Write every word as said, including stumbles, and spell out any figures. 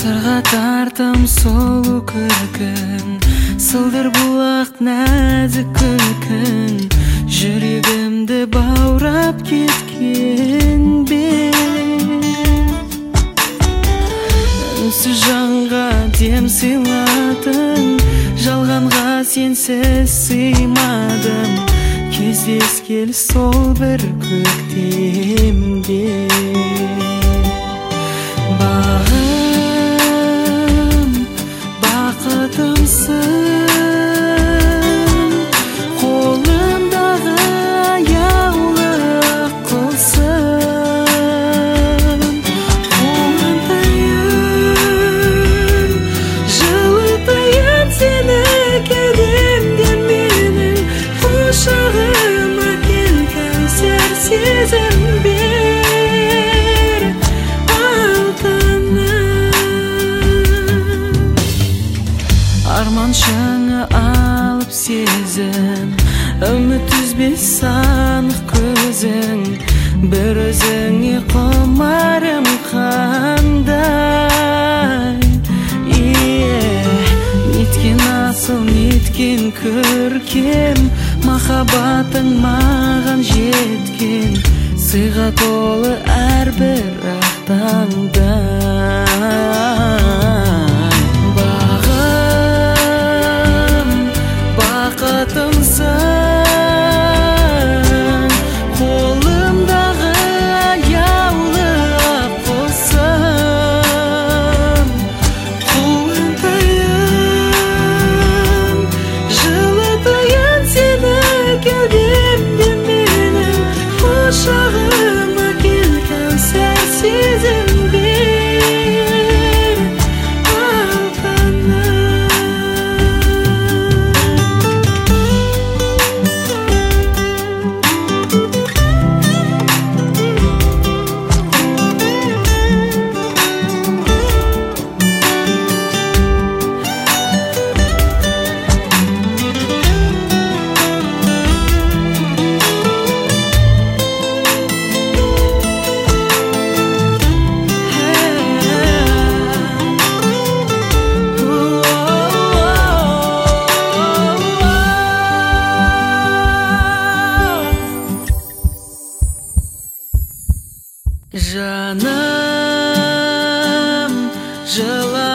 Сырға тартым сұлу күркін, сылдыр бұлақ нәзік күлкін, жүрегімді баурап кеткен бе. Үнсіз жанға дем сыйладың, жалғанға сенсіз сыймадым, кездескел сол бір көктемде. Бағым, бақытымсың, қолымдағы аяулы құлсың. Қуантайын, жылытайын сені кеудемде менің, құшағыма кел, кәусар сезім бер алтыным. Арман шаңы алып сезім, үміт үзбес анық көзің, бір өзіңе құмарым қандай. Неткен асыл, неткен көркем, махаббатың маған жеткен, сыйға толы әрбір ақ таңдай. Бағым, бақытымсың, қолымдағы аяулы ақ құсым. Қуантайын, жылытайын сені кеудемде менің, құшағыма кел, кәусар сезім бер алтыным. Жаным, жыла